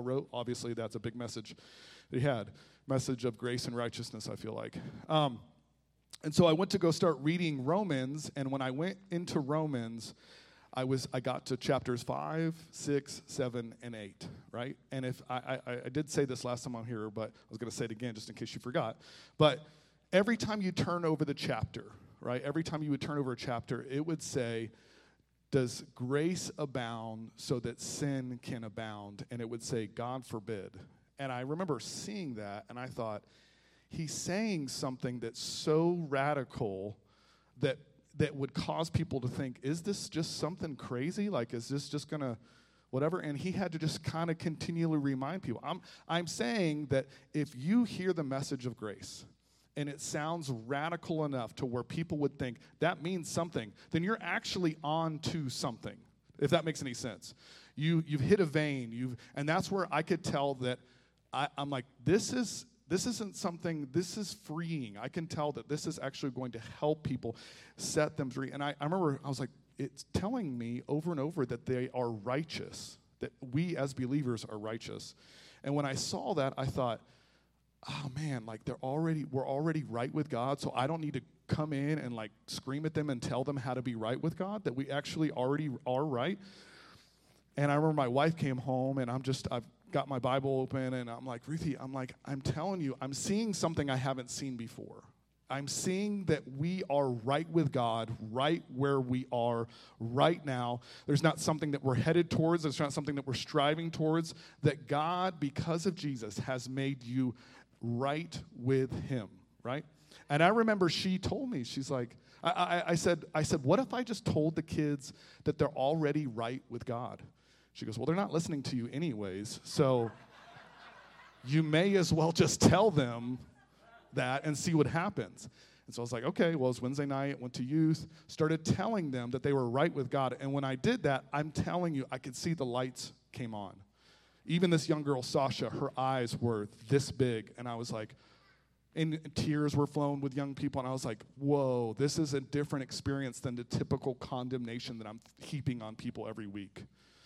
wrote. Obviously, that's a big message that he had. Message of grace and righteousness, I feel like. And so I went to go start reading Romans, and when I went into Romans, I got to chapters 5, 6, 7, and 8, right? And if I did say this last time I'm here, but I was going to say it again just in case you forgot. But every time you turn over the chapter, right? Every time you would turn over a chapter, it would say, does grace abound so that sin can abound? And it would say, God forbid. And I remember seeing that, and I thought, he's saying something that's so radical that would cause people to think, is this just something crazy? Like, is this just going to whatever? And he had to just kind of continually remind people. I'm saying that if you hear the message of grace and it sounds radical enough to where people would think that means something, then you're actually on to something, if that makes any sense. You've hit a vein, and that's where I could tell that I'm like, this isn't something, this is freeing. I can tell that this is actually going to help people set them free. And I remember I was like, it's telling me over and over that they are righteous, that we as believers are righteous. And when I saw that, I thought, oh man, like we're already right with God, so I don't need to come in and like scream at them and tell them how to be right with God, that we actually already are right. And I remember my wife came home, and I've got my Bible open, and I'm like, Ruthie, I'm telling you, I'm seeing something I haven't seen before. I'm seeing that we are right with God, right where we are right now. There's not something that we're headed towards. There's not something that we're striving towards. That God, because of Jesus, has made you right with him, right? And I remember she told me, she's like, I said, what if I just told the kids that they're already right with God? She goes, well, they're not listening to you anyways, so you may as well just tell them that and see what happens. And so I was like, okay, well, it's Wednesday night, went to youth, started telling them that they were right with God. And when I did that, I'm telling you, I could see the lights came on. Even this young girl, Sasha, her eyes were this big. And I was like, and tears were flowing with young people. And I was like, whoa, this is a different experience than the typical condemnation that I'm heaping on people every week.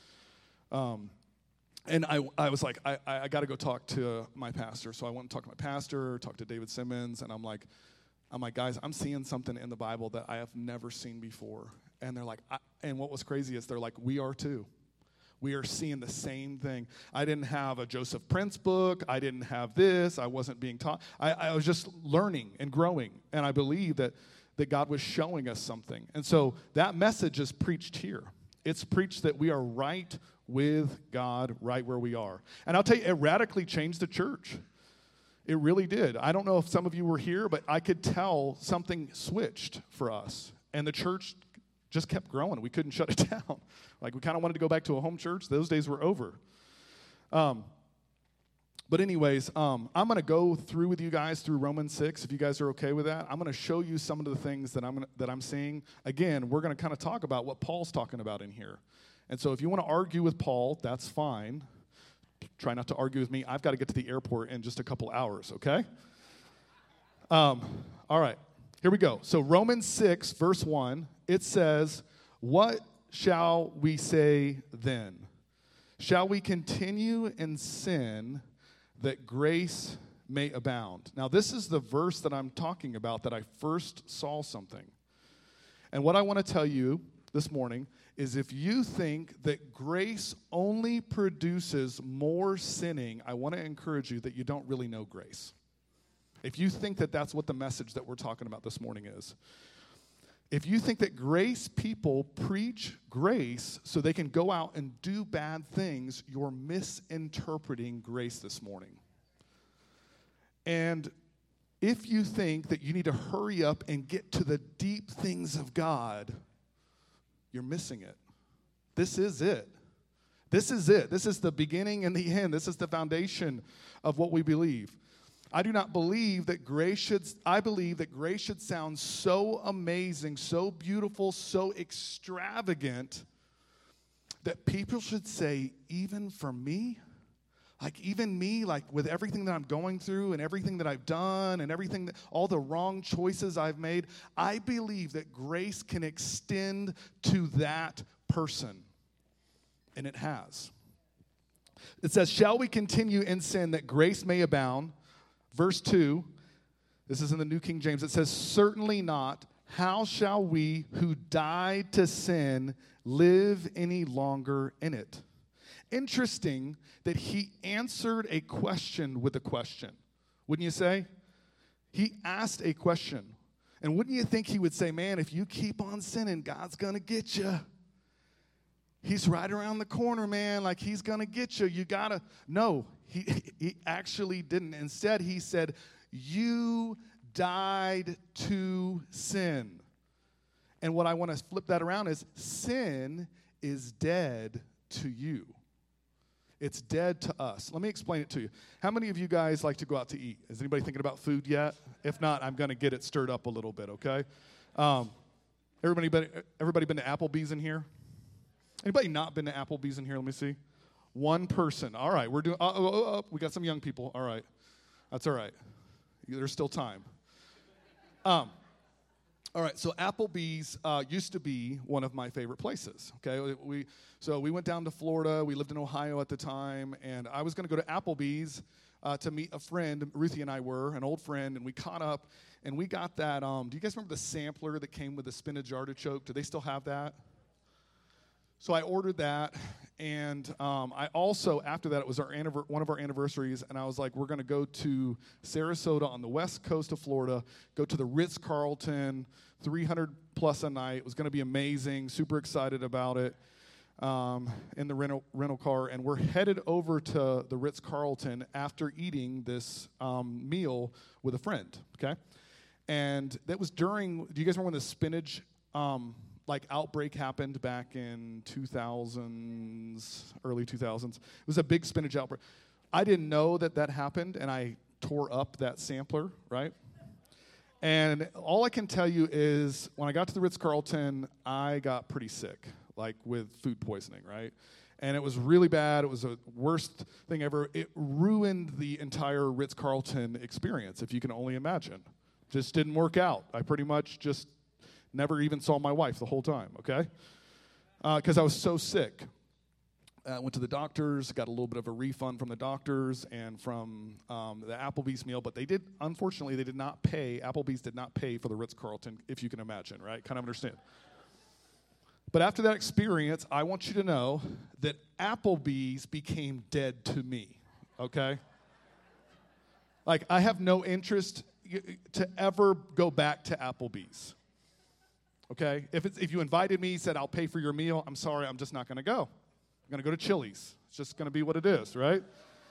And I was like, I got to go talk to my pastor. So I went and talked to my pastor, talked to David Simmons, and I'm like, guys, I'm seeing something in the Bible that I have never seen before. And they're like, and what was crazy is they're like, we are too. We are seeing the same thing. I didn't have a Joseph Prince book. I didn't have this. I wasn't being taught. I was just learning and growing. And I believe that God was showing us something. And so that message is preached here. It's preached that we are right with God, right where we are. And I'll tell you, it radically changed the church. It really did. I don't know if some of you were here, but I could tell something switched for us. And the church just kept growing. We couldn't shut it down. Like, we kind of wanted to go back to a home church. Those days were over. But anyways, I'm going to go through with you guys through Romans 6, if you guys are okay with that. I'm going to show you some of the things that I'm seeing. Again, we're going to kind of talk about what Paul's talking about in here. And so if you want to argue with Paul, that's fine. Try not to argue with me. I've got to get to the airport in just a couple hours, okay? All right, here we go. So Romans 6, verse 1, it says, what shall we say then? Shall we continue in sin that grace may abound? Now, this is the verse that I'm talking about that I first saw something. And what I want to tell you this morning is if you think that grace only produces more sinning, I want to encourage you that you don't really know grace. If you think that that's what the message that we're talking about this morning is. If you think that grace people preach grace so they can go out and do bad things, you're misinterpreting grace this morning. And if you think that you need to hurry up and get to the deep things of God, you're missing it. This is it. This is it. This is the beginning and the end. This is the foundation of what we believe. I believe that grace should sound so amazing, so beautiful, so extravagant that people should say, even for me? Like, even me, like with everything that I'm going through and everything that I've done and all the wrong choices I've made, I believe that grace can extend to that person. And it has. It says, shall we continue in sin that grace may abound? Verse 2, this is in the New King James. It says, certainly not. How shall we who died to sin live any longer in it? Interesting that he answered a question with a question. Wouldn't you say? He asked a question. And wouldn't you think he would say, man, if you keep on sinning, God's going to get you. He's right around the corner, man. Like, he's going to get you. You got to. No, he actually didn't. Instead, he said, you died to sin. And what I want to flip that around is sin is dead to you. It's dead to us. Let me explain it to you. How many of you guys like to go out to eat? Is anybody thinking about food yet? If not, I'm going to get it stirred up a little bit, okay? Everybody been to Applebee's in here? Anybody not been to Applebee's in here? Let me see. One person. All right, we're doing, we got some young people. All right. That's all right. There's still time. All right, so Applebee's used to be one of my favorite places, okay? So we went down to Florida. We lived in Ohio at the time, and I was going to go to Applebee's to meet a friend. Ruthie and I were, an old friend, and we caught up, and we got that, do you guys remember the sampler that came with the spinach artichoke? Do they still have that? So I ordered that, and I also, after that, it was one of our anniversaries, and I was like, we're going to go to Sarasota on the west coast of Florida, go to the Ritz-Carlton, 300 plus a night. It was going to be amazing, super excited about it in the rental car, and we're headed over to the Ritz-Carlton after eating this meal with a friend, okay? And that was during, do you guys remember when the spinach outbreak happened back in 2000s, early 2000s. It was a big spinach outbreak. I didn't know that happened, and I tore up that sampler, right? And all I can tell you is when I got to the Ritz-Carlton, I got pretty sick, like with food poisoning, right? And it was really bad. It was the worst thing ever. It ruined the entire Ritz-Carlton experience, if you can only imagine. Just didn't work out. I pretty much just never even saw my wife the whole time, okay? Because I was so sick. I went to the doctors, got a little bit of a refund from the doctors and from the Applebee's meal, but unfortunately, Applebee's did not pay for the Ritz-Carlton, if you can imagine, right? Kind of understand. But after that experience, I want you to know that Applebee's became dead to me, okay? Like, I have no interest to ever go back to Applebee's. Okay, if you invited me, said I'll pay for your meal, I'm sorry, I'm just not going to go. I'm going to go to Chili's. It's just going to be what it is, right?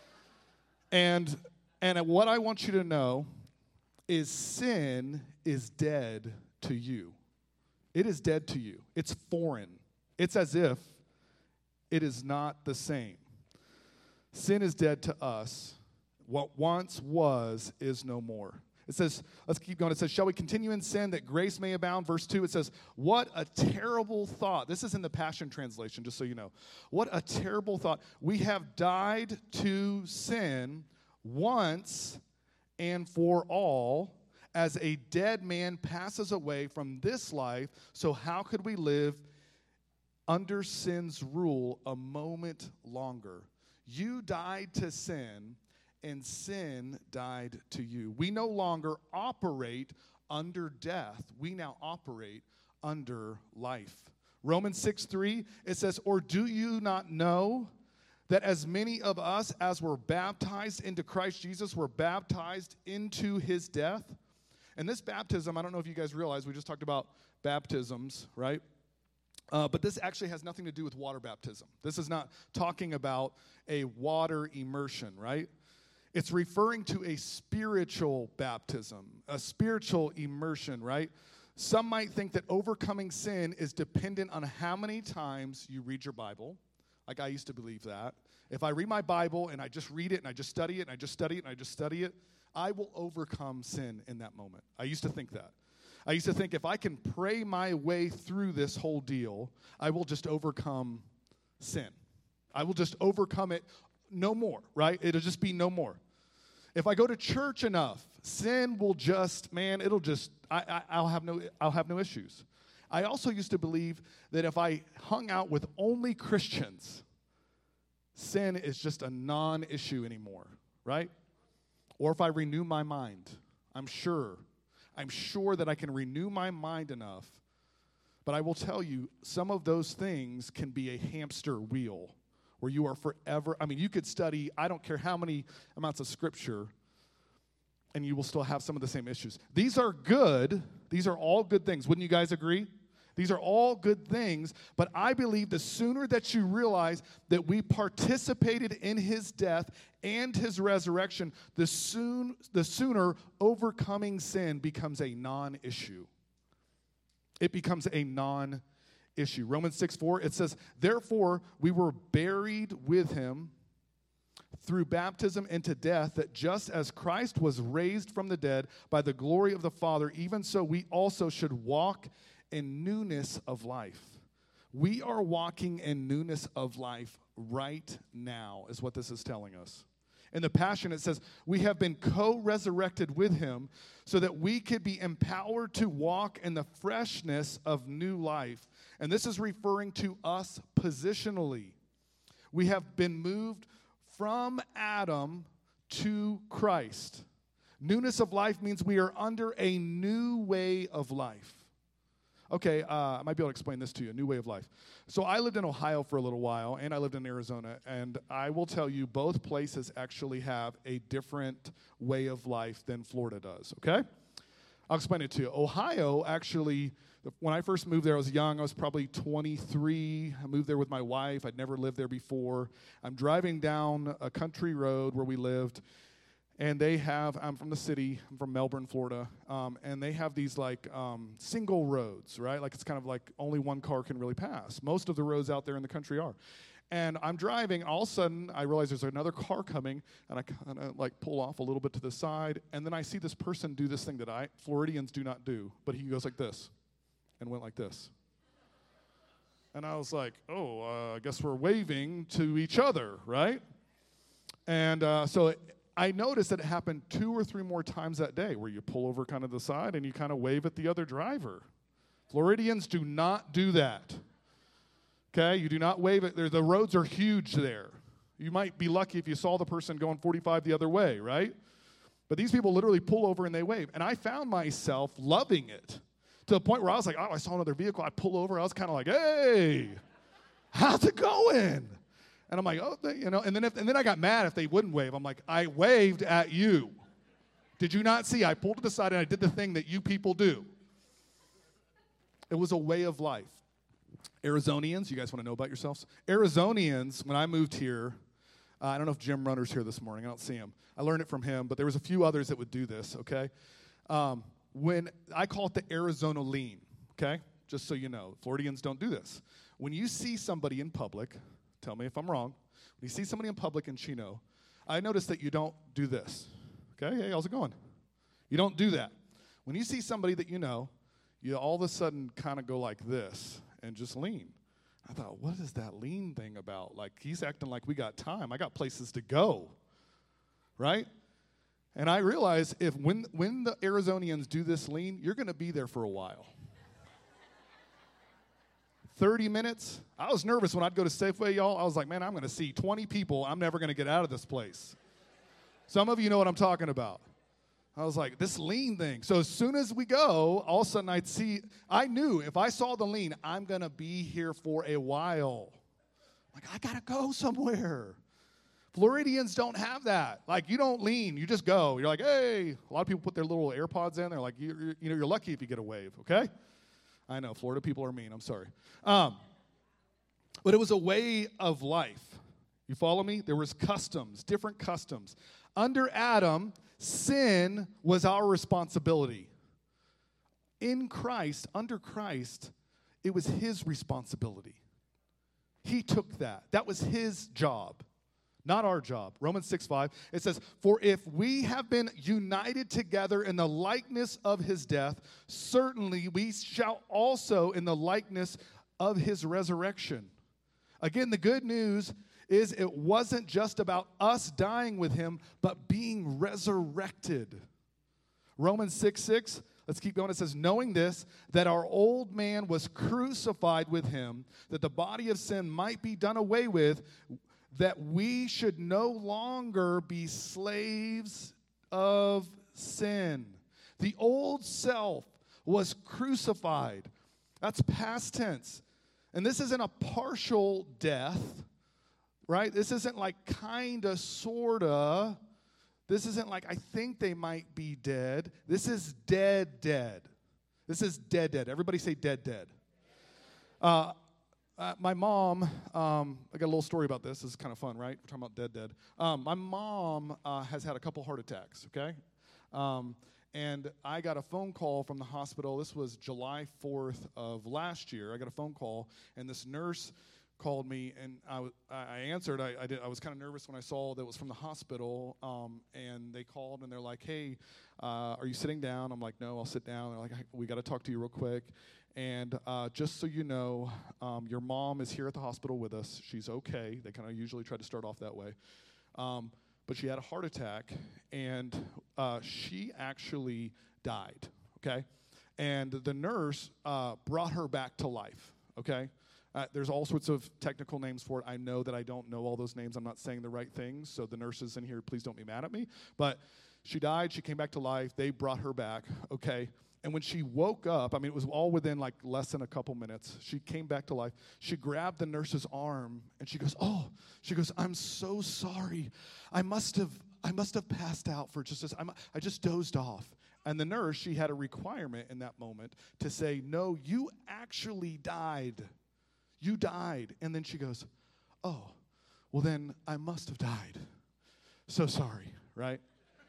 And what I want you to know is sin is dead to you. It is dead to you. It's foreign. It's as if it is not the same. Sin is dead to us. What once was is no more. It says, let's keep going. It says, shall we continue in sin that grace may abound? Verse 2, it says, what a terrible thought. This is in the Passion Translation, just so you know. What a terrible thought. We have died to sin once and for all, as a dead man passes away from this life. So how could we live under sin's rule a moment longer? You died to sin, and sin died to you. We no longer operate under death. We now operate under life. Romans 6:3, it says, or do you not know that as many of us as were baptized into Christ Jesus were baptized into his death? And this baptism, I don't know if you guys realize, we just talked about baptisms, right? But this actually has nothing to do with water baptism. This is not talking about a water immersion, right? It's referring to a spiritual baptism, a spiritual immersion, right? Some might think that overcoming sin is dependent on how many times you read your Bible. Like I used to believe that. If I read my Bible and I just read it and I just study it and I just study it and I just study it, I will overcome sin in that moment. I used to think that. I used to think if I can pray my way through this whole deal, I will just overcome sin. I will just overcome it no more, right? It'll just be no more. If I go to church enough, sin will just, man, I'll have no issues. I also used to believe that if I hung out with only Christians, sin is just a non-issue anymore, right? Or if I renew my mind, I'm sure that I can renew my mind enough. But I will tell you, some of those things can be a hamster wheel where you are forever. I mean, you could study, I don't care how many amounts of scripture, and you will still have some of the same issues. These are good. These are all good things. Wouldn't you guys agree? These are all good things, but I believe the sooner that you realize that we participated in his death and his resurrection, the sooner overcoming sin becomes a non-issue. It becomes a non-issue. Romans 6:4, it says, therefore we were buried with him through baptism into death, that just as Christ was raised from the dead by the glory of the Father, even so we also should walk in newness of life. We are walking in newness of life right now, is what this is telling us. In the Passion, it says, we have been co-resurrected with him so that we could be empowered to walk in the freshness of new life. And this is referring to us positionally. We have been moved from Adam to Christ. Newness of life means we are under a new way of life. Okay, I might be able to explain this to you, a new way of life. So I lived in Ohio for a little while, and I lived in Arizona, and I will tell you both places actually have a different way of life than Florida does, okay? I'll explain it to you. Ohio actually, when I first moved there, I was young. I was probably 23. I moved there with my wife. I'd never lived there before. I'm driving down a country road where we lived, and I'm from the city, I'm from Melbourne, Florida, and they have these single roads, right? Like it's kind of like only one car can really pass. Most of the roads out there in the country are. And I'm driving, all of a sudden I realize there's another car coming, and I kind of pull off a little bit to the side, and then I see this person do this thing that Floridians do not do, but he goes like this, and went like this. And I was like, I guess we're waving to each other, right? And I noticed that it happened 2 or 3 more times that day where you pull over kind of the side and you kind of wave at the other driver. Floridians do not do that. Okay? You do not wave at the roads are huge there. You might be lucky if you saw the person going 45 the other way, right? But these people literally pull over and they wave. And I found myself loving it to the point where I was like, I saw another vehicle. I pull over. I was kind of like, hey, how's it going? And I'm like, and then I got mad if they wouldn't wave. I'm like, I waved at you. Did you not see? I pulled to the side and I did the thing that you people do. It was a way of life. Arizonians, you guys want to know about yourselves? Arizonians, when I moved here, I don't know if Jim Runner's here this morning. I don't see him. I learned it from him, but there was a few others that would do this, okay? When I call it the Arizona lean, okay? Just so you know, Floridians don't do this. When you see somebody in public, tell me if I'm wrong. When you see somebody in public in Chino, I notice that you don't do this. Okay, hey, how's it going? You don't do that. When you see somebody that you know, you all of a sudden kind of go like this and just lean. I thought, what is that lean thing about? Like, he's acting like we got time. I got places to go, right? And I realize when the Arizonians do this lean, you're going to be there for a while. 30 minutes. I was nervous when I'd go to Safeway, y'all. I was like, man, I'm going to see 20 people. I'm never going to get out of this place. Some of you know what I'm talking about. I was like, this lean thing. So as soon as we go, all of a sudden I knew if I saw the lean, I'm going to be here for a while. Like, I got to go somewhere. Floridians don't have that. Like, you don't lean. You just go. You're like, hey. A lot of people put their little AirPods in. They're like, you're lucky if you get a wave, okay? I know, Florida people are mean. I'm sorry. But it was a way of life. You follow me? There was customs, different customs. Under Adam, sin was our responsibility. In Christ, under Christ, it was his responsibility. He took that. That was his job, not our job. Romans 6:5, it says, for if we have been united together in the likeness of his death, certainly we shall also in the likeness of his resurrection. Again, the good news is it wasn't just about us dying with him, but being resurrected. Romans 6:6, let's keep going. It says, knowing this, that our old man was crucified with him, that the body of sin might be done away with, that we should no longer be slaves of sin. The old self was crucified. That's past tense. And this isn't a partial death, right? This isn't like kinda, sorta. This isn't like I think they might be dead. This is dead, dead. This is dead, dead. Everybody say dead, dead. My mom, I got a little story about this. This is kind of fun, right? We're talking about dead, dead. My mom has had a couple heart attacks, okay? And I got a phone call from the hospital. This was July 4th of last year. I got a phone call, and this nurse called me, and I answered. I was kind of nervous when I saw that it was from the hospital, and they called, and they're like, hey, are you sitting down? I'm like, no, I'll sit down. They're like, we got to talk to you real quick. And just so you know, your mom is here at the hospital with us. She's okay. They kind of usually try to start off that way. But she had a heart attack, and she actually died, okay? And the nurse brought her back to life, okay? There's all sorts of technical names for it. I know that I don't know all those names. I'm not saying the right things, so the nurses in here, please don't be mad at me. But she died. She came back to life. They brought her back, okay? And when she woke up, I mean, it was all within like less than a couple minutes. She came back to life. She grabbed the nurse's arm, and she goes, I'm so sorry. I must have passed out for just I just dozed off. And the nurse, she had a requirement in that moment to say, no, you actually died. You died. And then she goes, oh, well then I must have died. So sorry, right?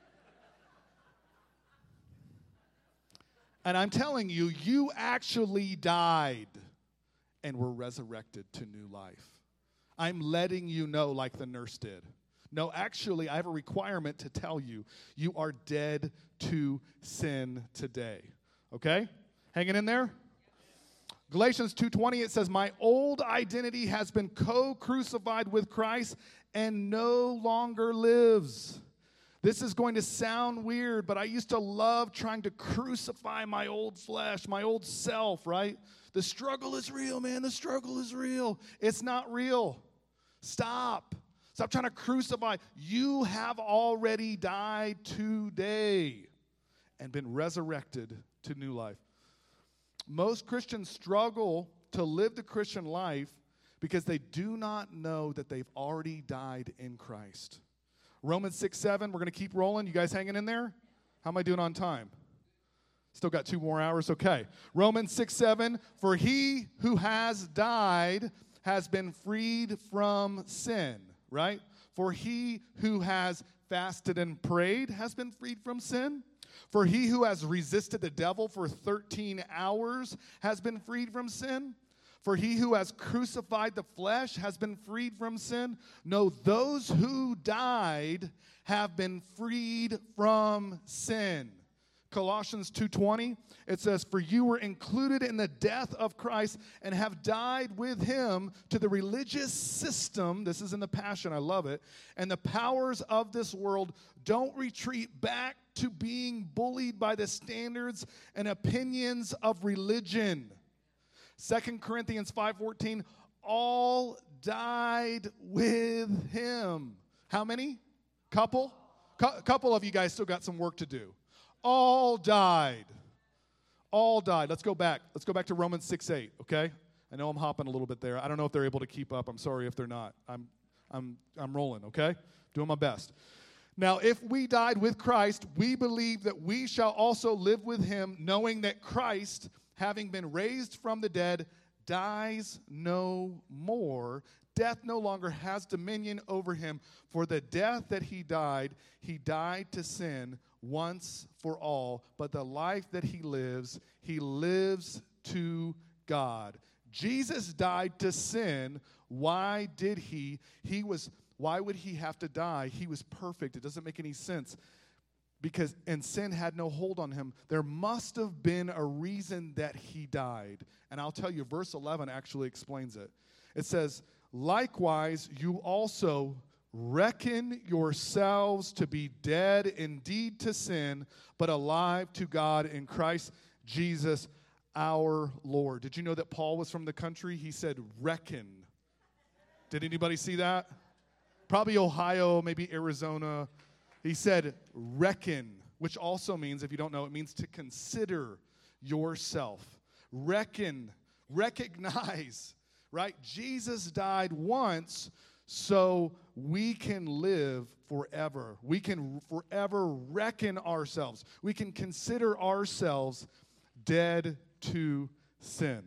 And I'm telling you, you actually died and were resurrected to new life. I'm letting you know like the nurse did. No, actually, I have a requirement to tell you, you are dead to sin today. Okay? Hanging in there? Galatians 2:20, it says, my old identity has been co-crucified with Christ and no longer lives. This is going to sound weird, but I used to love trying to crucify my old flesh, my old self, right? The struggle is real, man. The struggle is real. It's not real. Stop. Stop trying to crucify. You have already died today and been resurrected to new life. Most Christians struggle to live the Christian life because they do not know that they've already died in Christ. Romans 6:7, we're going to keep rolling. You guys hanging in there? How am I doing on time? Still got 2 more hours? Okay. Romans 6:7, for he who has died has been freed from sin, right? For he who has fasted and prayed has been freed from sin. For he who has resisted the devil for 13 hours has been freed from sin. For he who has crucified the flesh has been freed from sin. No, those who died have been freed from sin. Colossians 2:20, it says, for you were included in the death of Christ and have died with him to the religious system. This is in the Passion, I love it. And the powers of this world. Don't retreat back to being bullied by the standards and opinions of religion. 2 Corinthians 5:14, all died with him. How many? Couple? Couple of you guys still got some work to do. All died. All died. Let's go back. Let's go back to Romans 6:8, okay? I know I'm hopping a little bit there. I don't know if they're able to keep up. I'm sorry if they're not. I'm rolling, okay? Doing my best. Now, if we died with Christ, we believe that we shall also live with him, knowing that Christ, having been raised from the dead, dies no more. Death no longer has dominion over him. For the death that he died to sin once for all. But the life that he lives to God. Jesus died to sin. Why did he? Why would he have to die? He was perfect. It doesn't make any sense. And sin had no hold on him. There must have been a reason that he died. And I'll tell you, verse 11 actually explains it. It says, likewise, you also reckon yourselves to be dead indeed to sin, but alive to God in Christ Jesus our Lord. Did you know that Paul was from the country? He said, reckon. Did anybody see that? Probably Ohio, maybe Arizona. He said, reckon, which also means, if you don't know, it means to consider yourself. Reckon, recognize, right? Jesus died once so we can live forever. We can forever reckon ourselves. We can consider ourselves dead to sin.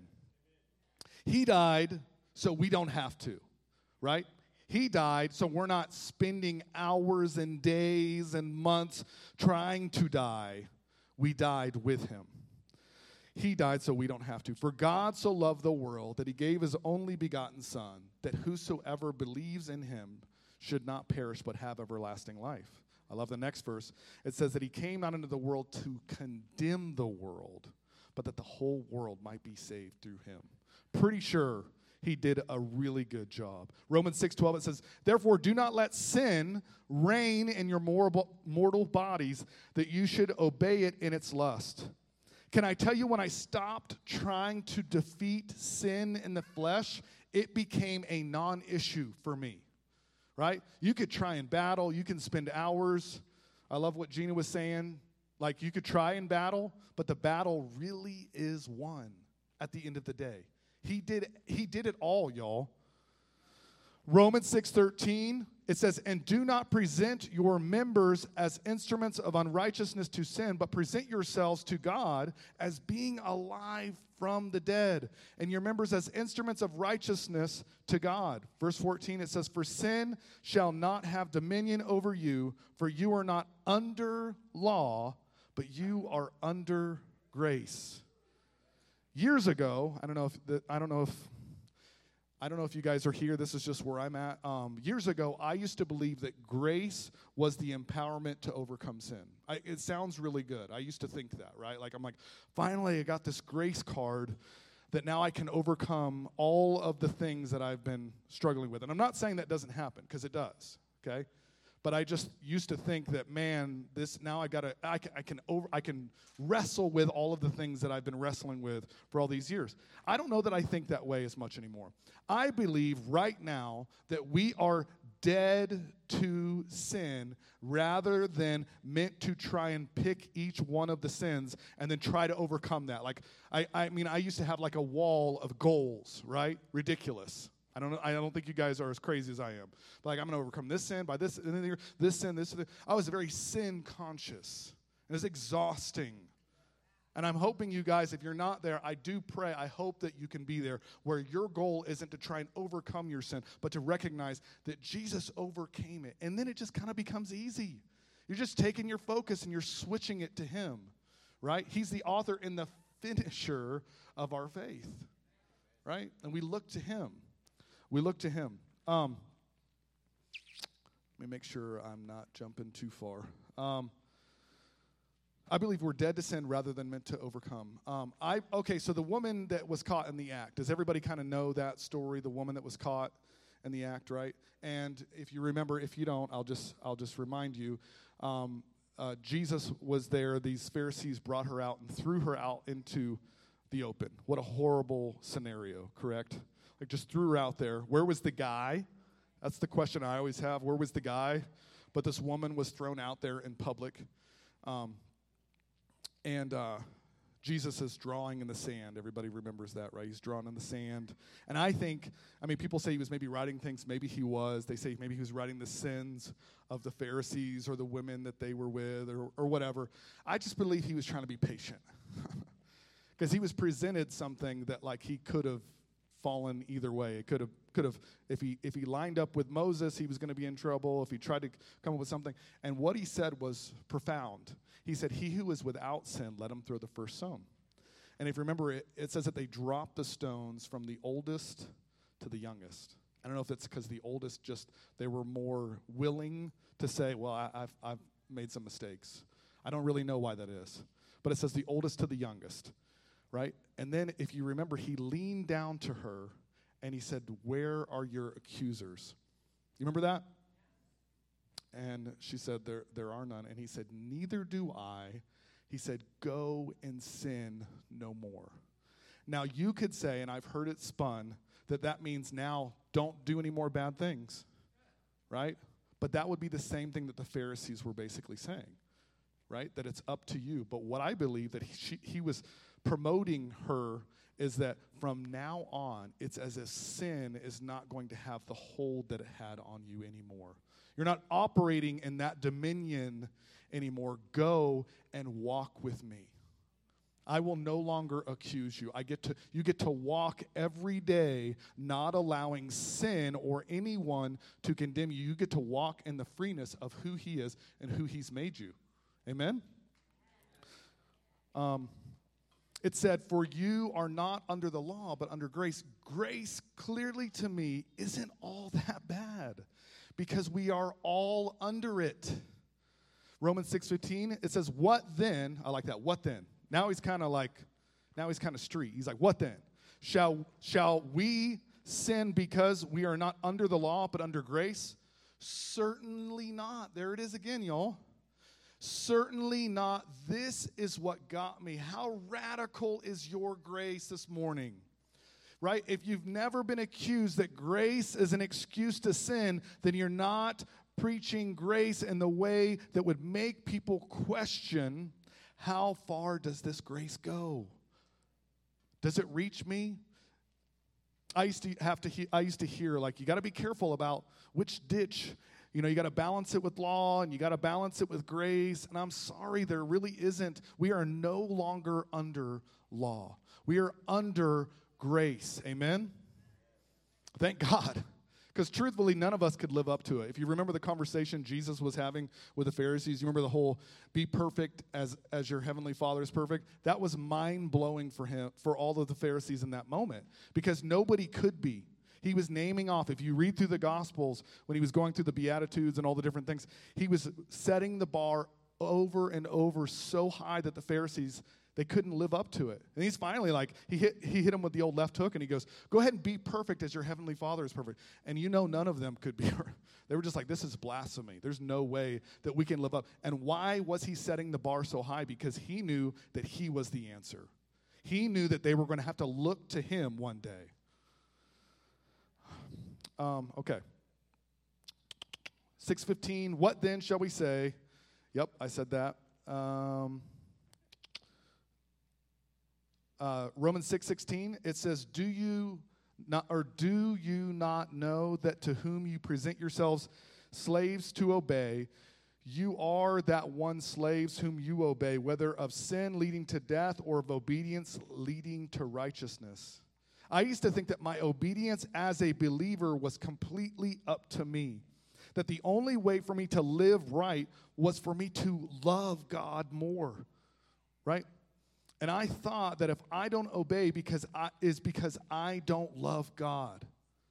He died so we don't have to, right? He died so we're not spending hours and days and months trying to die. We died with him. He died so we don't have to. For God so loved the world that he gave his only begotten Son, that whosoever believes in him should not perish but have everlasting life. I love the next verse. It says that he came not into the world to condemn the world, but that the whole world might be saved through him. Pretty sure he did a really good job. Romans 6:12, it says, therefore do not let sin reign in your mortal bodies, that you should obey it in its lust. Can I tell you, when I stopped trying to defeat sin in the flesh, it became a non-issue for me, right? You could try and battle. You can spend hours. I love what Gina was saying. Like, you could try and battle, but the battle really is won at the end of the day. He did it all, y'all. Romans 6:13, it says, and do not present your members as instruments of unrighteousness to sin, but present yourselves to God as being alive from the dead, and your members as instruments of righteousness to God. Verse 14, it says, for sin shall not have dominion over you, for you are not under law, but you are under grace. Years ago, I don't know if you guys are here. This is just where I'm at. Years ago, I used to believe that grace was the empowerment to overcome sin. It sounds really good. I used to think that, right? Like, I'm like, finally, I got this grace card that now I can overcome all of the things that I've been struggling with. And I'm not saying that doesn't happen, because it does, okay? But I just used to think that, man, I can wrestle with all of the things that I've been wrestling with for all these years. I don't know that I think that way as much anymore. I believe right now that we are dead to sin rather than meant to try and pick each one of the sins and then try to overcome that. Like, I used to have like a wall of goals, right? Ridiculous. I don't think you guys are as crazy as I am. But like, I'm going to overcome this sin by this, and then this sin, this. I was very sin conscious. It was exhausting. And I'm hoping you guys, if you're not there, I do pray, I hope that you can be there, where your goal isn't to try and overcome your sin, but to recognize that Jesus overcame it. And then it just kind of becomes easy. You're just taking your focus and you're switching it to him, right? He's the author and the finisher of our faith, right? And we look to him. We look to him. Let me make sure I'm not jumping too far. I believe we're dead to sin rather than meant to overcome. So the woman that was caught in the act, does everybody kind of know that story, the woman that was caught in the act, right? And if you remember, if you don't, I'll just remind you, Jesus was there. These Pharisees brought her out and threw her out into the open. What a horrible scenario, correct? Like, just threw her out there. Where was the guy? That's the question I always have. Where was the guy? But this woman was thrown out there in public. Jesus is drawing in the sand. Everybody remembers that, right? He's drawn in the sand. And people say he was maybe writing things. Maybe he was. They say maybe he was writing the sins of the Pharisees or the women that they were with or whatever. I just believe he was trying to be patient. Because he was presented something that, like, he could have fallen either way. It could have if he lined up with Moses, he was going to be in trouble. If he tried to come up with something, and what he said was profound. He said, "He who is without sin, let him throw the first stone." And if you remember, it says that they dropped the stones from the oldest to the youngest. I don't know if it's because the oldest they were more willing to say, "Well, I've made some mistakes." I don't really know why that is, but it says the oldest to the youngest. Right? And then, if you remember, he leaned down to her and he said, "Where are your accusers?" You remember that? And she said, there are none. And he said, "Neither do I." He said, "Go and sin no more." Now, you could say, and I've heard it spun, that means now don't do any more bad things. right? But that would be the same thing that the Pharisees were basically saying, right? That it's up to you. But what I believe that he was promoting her is that from now on, it's as if sin is not going to have the hold that it had on you anymore. You're not operating in that dominion anymore. Go and walk with me. I will no longer accuse you. You get to walk every day not allowing sin or anyone to condemn you. You get to walk in the freeness of who he is and who he's made you. Amen? It said, for you are not under the law, but under grace. Grace, clearly to me, isn't all that bad because we are all under it. Romans 6:15, it says, what then? I like that. What then? Now he's kind of street. He's like, what then? Shall we sin because we are not under the law, but under grace? Certainly not. There it is again, y'all. Certainly not. This is what got me. How radical is your grace this morning? Right? If you've never been accused that grace is an excuse to sin, then you're not preaching grace in the way that would make people question, how far does this grace go? Does it reach me? I used to hear, like, you got to be careful about which ditch. You know, you got to balance it with law and you got to balance it with grace. And I'm sorry, there really isn't. We are no longer under law. We are under grace. Amen? Thank God. Because truthfully, none of us could live up to it. If you remember the conversation Jesus was having with the Pharisees, you remember the whole be perfect as your heavenly Father is perfect? That was mind-blowing for all of the Pharisees in that moment. Because nobody could be. He was naming off, if you read through the Gospels, when he was going through the Beatitudes and all the different things, he was setting the bar over and over so high that the Pharisees, they couldn't live up to it. And he's finally like, he hit him with the old left hook, and he goes, go ahead and be perfect as your heavenly Father is perfect. And you know none of them could be. They were just like, this is blasphemy. There's no way that we can live up. And why was he setting the bar so high? Because he knew that he was the answer. He knew that they were going to have to look to him one day. Okay. 6:15, what then shall we say? Yep, I said that. Romans 6:16, it says, do you not know that to whom you present yourselves slaves to obey, you are that one slaves whom you obey, whether of sin leading to death or of obedience leading to righteousness? I used to think that my obedience as a believer was completely up to me. That the only way for me to live right was for me to love God more, right? And I thought that if I don't obey because I don't love God.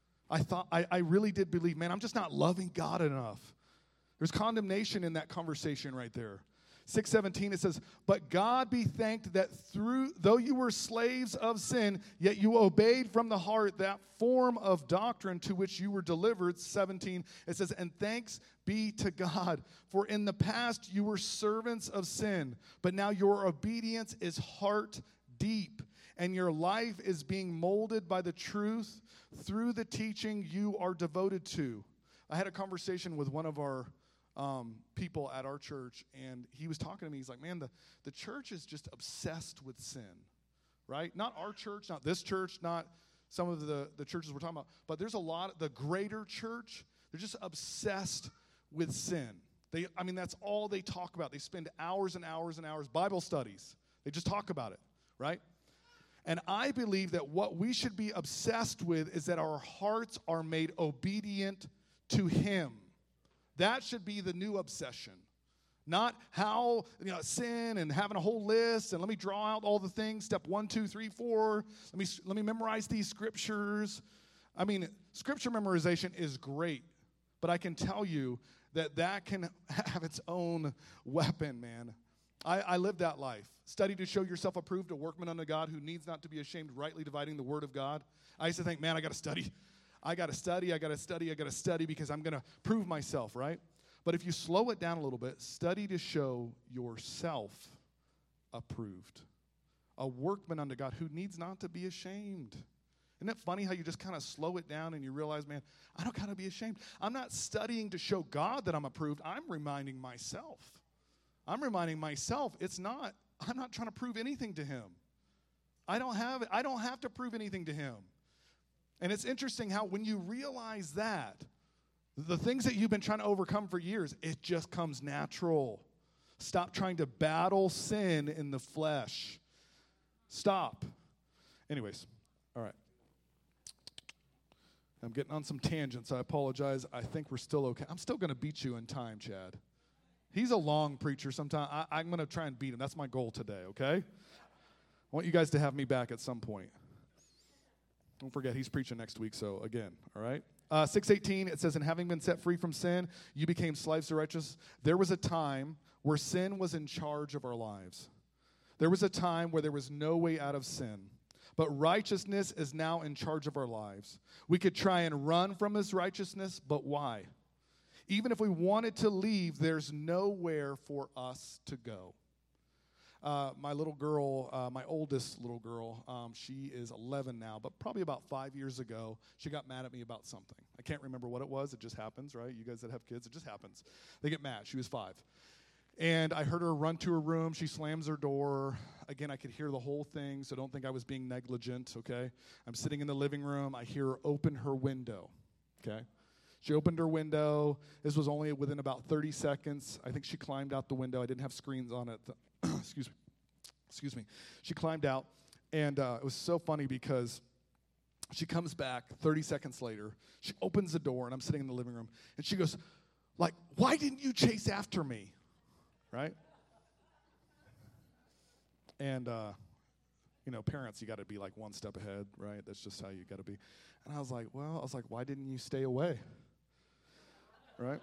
I really did believe, man, I'm just not loving God enough. There's condemnation in that conversation right there. 6:17, it says, but God be thanked that though you were slaves of sin, yet you obeyed from the heart that form of doctrine to which you were delivered. 17, it says, and thanks be to God, for in the past you were servants of sin, but now your obedience is heart deep, and your life is being molded by the truth through the teaching you are devoted to. I had a conversation with one of our people at our church, and he was talking to me. He's like, man, the church is just obsessed with sin, right? Not our church, not this church, not some of the churches we're talking about, but there's a lot, the greater church, they're just obsessed with sin. That's all they talk about. They spend hours and hours and hours, Bible studies. They just talk about it, right? And I believe that what we should be obsessed with is that our hearts are made obedient to him. That should be the new obsession. Not how, sin and having a whole list and let me draw out all the things, step 1, 2, 3, 4. Let me memorize these scriptures. Scripture memorization is great, but I can tell you that can have its own weapon, man. I lived that life. Study to show yourself approved, a workman unto God who needs not to be ashamed, rightly dividing the word of God. I used to think, man, I got to study. I got to study because I'm going to prove myself, right? But if you slow it down a little bit, study to show yourself approved. A workman unto God who needs not to be ashamed. Isn't it funny how you just kind of slow it down and you realize, man, I don't got to be ashamed. I'm not studying to show God that I'm approved. I'm reminding myself. I'm not trying to prove anything to him. I don't have to prove anything to him. And it's interesting how when you realize that, the things that you've been trying to overcome for years, it just comes natural. Stop trying to battle sin in the flesh. Stop. Anyways, all right. I'm getting on some tangents. I apologize. I think we're still okay. I'm still going to beat you in time, Chad. He's a long preacher sometimes. I'm going to try and beat him. That's my goal today, okay? I want you guys to have me back at some point. Don't forget, he's preaching next week, so again, all right? 6:18, it says, and having been set free from sin, you became slaves to righteousness. There was a time where sin was in charge of our lives. There was a time where there was no way out of sin. But righteousness is now in charge of our lives. We could try and run from his righteousness, but why? Even if we wanted to leave, there's nowhere for us to go. My little girl, my oldest little girl, she is 11 now, but probably about 5 years ago, she got mad at me about something. I can't remember what it was. It just happens, right? You guys that have kids, it just happens. They get mad. She was 5. And I heard her run to her room. She slams her door. Again, I could hear the whole thing, so don't think I was being negligent, okay? I'm sitting in the living room. I hear her open her window, okay? She opened her window. This was only within about 30 seconds. I think she climbed out the window. I didn't have screens on it. Excuse me. She climbed out, and it was so funny because she comes back 30 seconds later. She opens the door, and I'm sitting in the living room, and she goes, like, why didn't you chase after me? Right? And, parents, you got to be like one step ahead, right? That's just how you got to be. And I was like, why didn't you stay away? Right?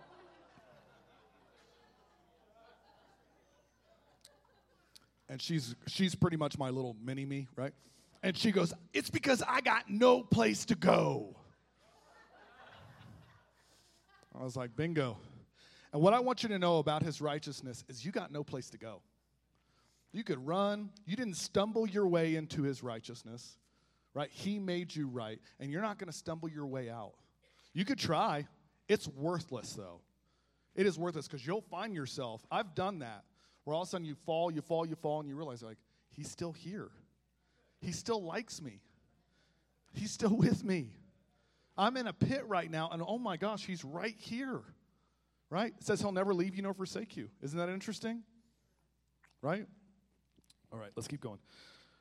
And she's pretty much my little mini-me, right? And she goes, it's because I got no place to go. I was like, bingo. And what I want you to know about his righteousness is you got no place to go. You could run. You didn't stumble your way into his righteousness, right? He made you right, and you're not going to stumble your way out. You could try. It's worthless, though. It is worthless because you'll find yourself. I've done that, where all of a sudden you fall, and you realize, like, he's still here. He still likes me. He's still with me. I'm in a pit right now, and oh my gosh, he's right here. Right? It says he'll never leave you nor forsake you. Isn't that interesting? Right? All right, let's keep going.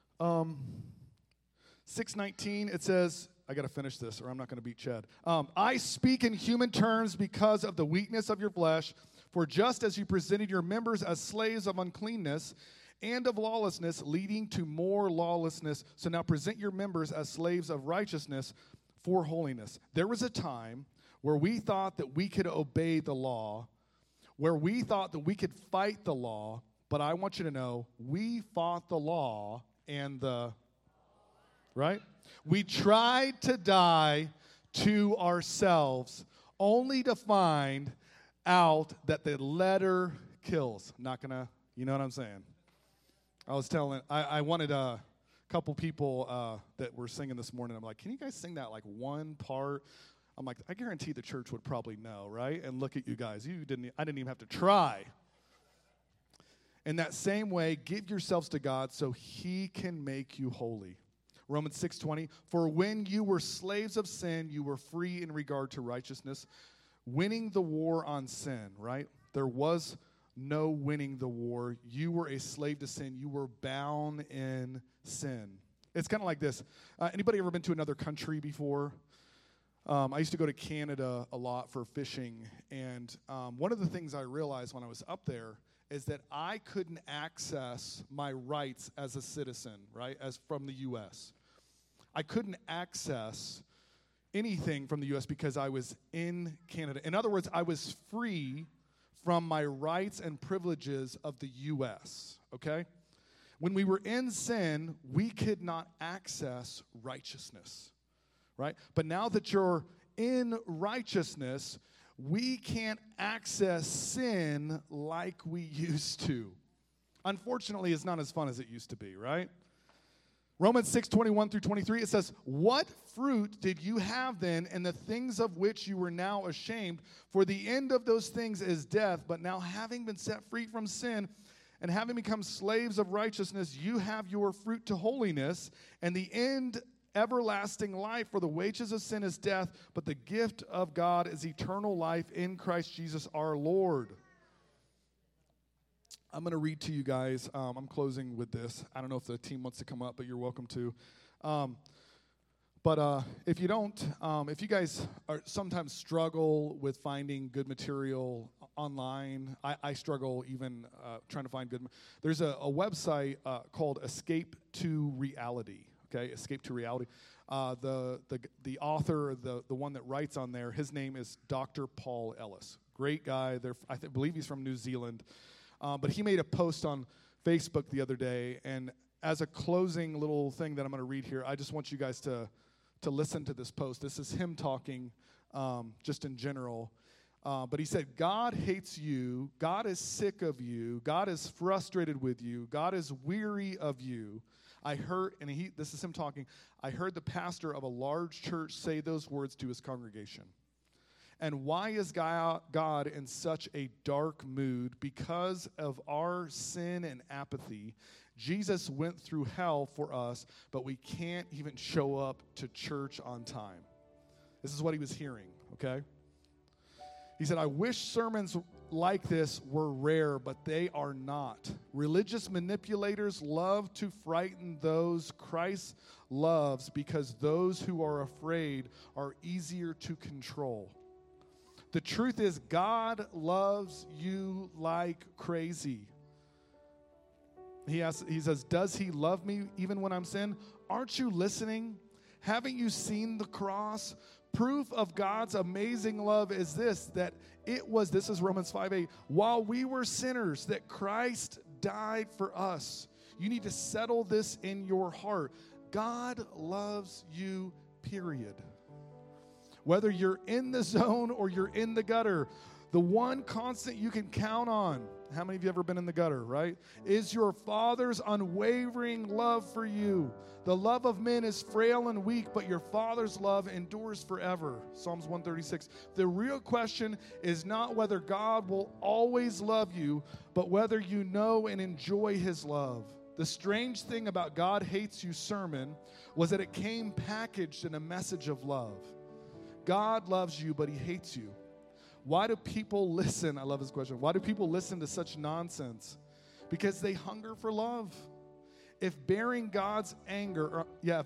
6:19, it says, I got to finish this or I'm not going to beat Chad. I speak in human terms because of the weakness of your flesh, for just as you presented your members as slaves of uncleanness and of lawlessness, leading to more lawlessness, so now present your members as slaves of righteousness for holiness. There was a time where we thought that we could obey the law, where we thought that we could fight the law, but I want you to know, we fought the law and right? We tried to die to ourselves, only to find out that the letter kills. Not gonna, you know what I'm saying? I wanted a couple people that were singing this morning. I'm like, can you guys sing that like one part? I'm like, I guarantee the church would probably know, right? And look at you guys. I didn't even have to try. In that same way, give yourselves to God so he can make you holy. Romans 6:20, for when you were slaves of sin, you were free in regard to righteousness, winning the war on sin, right? There was no winning the war. You were a slave to sin. You were bound in sin. It's kind of like this. Anybody ever been to another country before? I used to go to Canada a lot for fishing, and one of the things I realized when I was up there is that I couldn't access my rights as a citizen, right, as from the U.S. I couldn't access anything from the U.S. because I was in Canada. In other words, I was free from my rights and privileges of the U.S., okay? When we were in sin, we could not access righteousness, right? But now that you're in righteousness, we can't access sin like we used to. Unfortunately, it's not as fun as it used to be, right? Romans 6:21-23, it says, "What fruit did you have then in the things of which you were now ashamed? For the end of those things is death. But now having been set free from sin and having become slaves of righteousness, you have your fruit to holiness, and the end everlasting life. For the wages of sin is death, but the gift of God is eternal life in Christ Jesus our Lord." I'm going to read to you guys. I'm closing with this. I don't know if the team wants to come up, but you're welcome to. But if you don't, if you guys sometimes struggle with finding good material online, I struggle even trying to find good. There's a website called Escape to Reality. Okay, Escape to Reality. The author, the one that writes on there, his name is Dr. Paul Ellis. Great guy. I believe he's from New Zealand. But he made a post on Facebook the other day, and as a closing little thing that I'm going to read here, I just want you guys to listen to this post. This is him talking just in general. But he said, "God hates you. God is sick of you. God is frustrated with you. God is weary of you. I heard," and this is him talking, "I heard the pastor of a large church say those words to his congregation. And why is God in such a dark mood? Because of our sin and apathy. Jesus went through hell for us, but we can't even show up to church on time." This is what he was hearing, okay? He said, "I wish sermons like this were rare, but they are not. Religious manipulators love to frighten those Christ loves because those who are afraid are easier to control. The truth is, God loves you like crazy." He says, "Does he love me even when I'm sin? Aren't you listening? Haven't you seen the cross? Proof of God's amazing love is this is Romans 5:8, while we were sinners, that Christ died for us. You need to settle this in your heart. God loves you, period. Whether you're in the zone or you're in the gutter, the one constant you can count on," how many of you ever been in the gutter, right? "Is your Father's unwavering love for you. The love of men is frail and weak, but your Father's love endures forever." Psalms 136. The real question is not whether God will always love you, but whether you know and enjoy his love. The strange thing about God Hates You sermon was that it came packaged in a message of love. God loves you, but he hates you. Why do people listen? I love this question. Why do people listen to such nonsense? Because they hunger for love. If bearing God's anger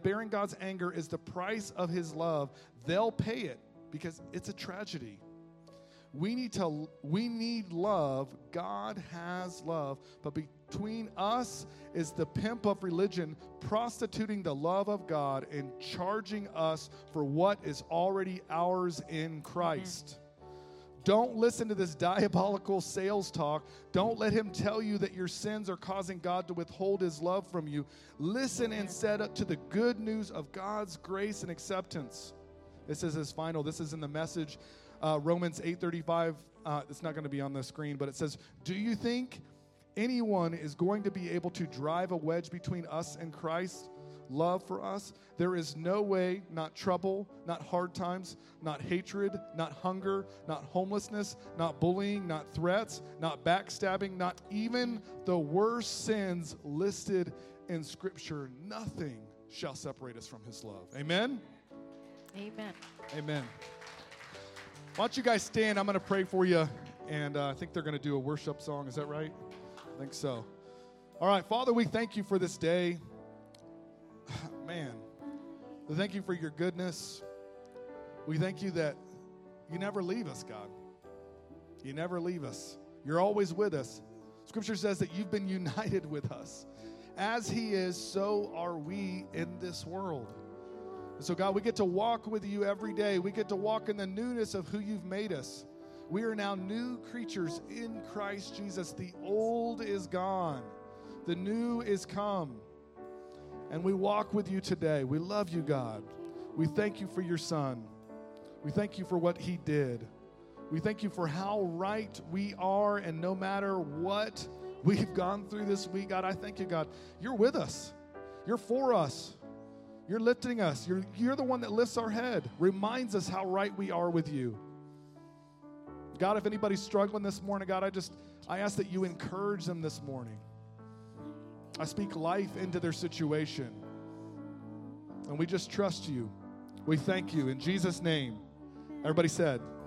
is the price of his love, they'll pay it because it's a tragedy. We need love. God has love. But between us is the pimp of religion prostituting the love of God and charging us for what is already ours in Christ. Don't listen to this diabolical sales talk. Don't let him tell you that your sins are causing God to withhold his love from you. Listen instead to the good news of God's grace and acceptance. This is his final. This is in the Message. Romans 8:35. It's not going to be on the screen, but it says, "Do you think anyone is going to be able to drive a wedge between us and Christ's love for us? There is no way, not trouble, not hard times, not hatred, not hunger, not homelessness, not bullying, not threats, not backstabbing, not even the worst sins listed in Scripture. Nothing shall separate us from his love." Amen? Amen. Amen. Why don't you guys stand? I'm going to pray for you, and I think they're going to do a worship song. Is that right? I think so. All right, Father, we thank you for this day. Man, we thank you for your goodness. We thank you that you never leave us, God. You never leave us. You're always with us. Scripture says that you've been united with us. As he is, so are we in this world. And so, God, we get to walk with you every day. We get to walk in the newness of who you've made us. We are now new creatures in Christ Jesus. The old is gone. The new is come. And we walk with you today. We love you, God. We thank you for your Son. We thank you for what he did. We thank you for how right we are, and no matter what we've gone through this week, God, I thank you, God, you're with us. You're for us. You're lifting us. You're the one that lifts our head, reminds us how right we are with you. God, if anybody's struggling this morning, God, I ask that you encourage them this morning. I speak life into their situation. And we just trust you. We thank you. In Jesus' name, everybody said,